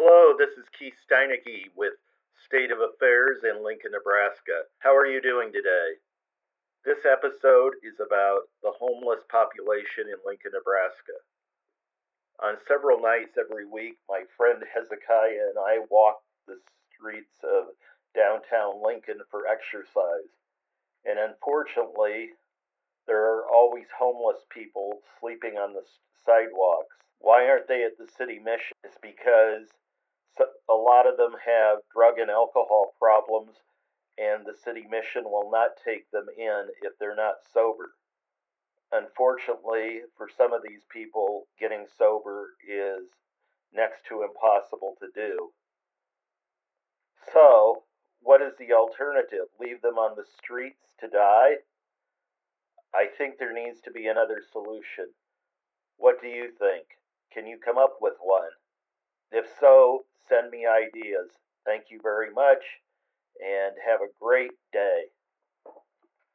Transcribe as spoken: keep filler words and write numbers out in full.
Hello, this is Keith Steineke with State of Affairs in Lincoln, Nebraska. How are you doing today? This episode is about the homeless population in Lincoln, Nebraska. On several nights every week, my friend Hezekiah and I walk the streets of downtown Lincoln for exercise. And unfortunately, there are always homeless people sleeping on the sidewalks. Why aren't they at the city mission? It's because a lot of them have drug and alcohol problems, and the city mission will not take them in if they're not sober. Unfortunately, for some of these people, getting sober is next to impossible to do. So, what is the alternative? Leave them on the streets to die? I think there needs to be another solution. What do you think? Can you come up with one? If so, send me ideas. Thank you very much and have a great day.